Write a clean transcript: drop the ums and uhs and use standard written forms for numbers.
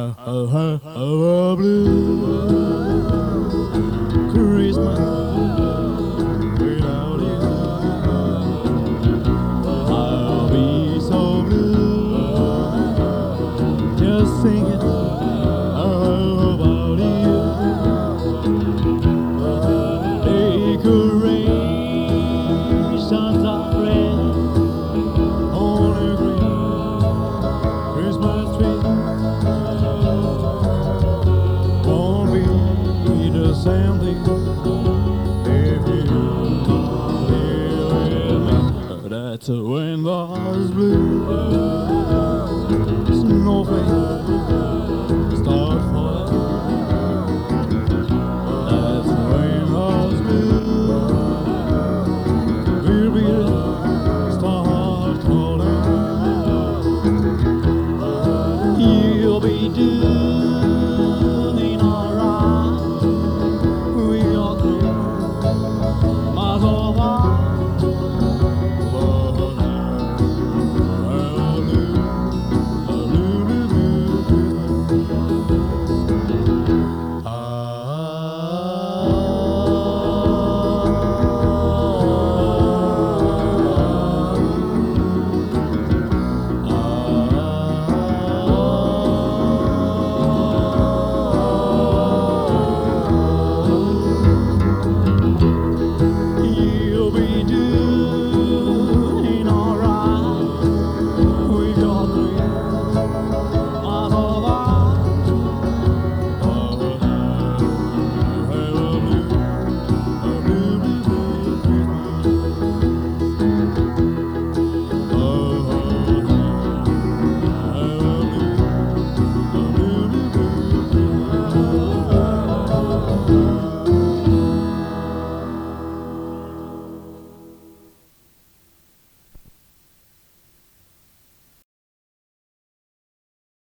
blue Christmas without you. I'll be so blue just thinking about you. Decorations are red on a green Christmas tree. Won't be the same thing if you live with me. That's when was blue snowflake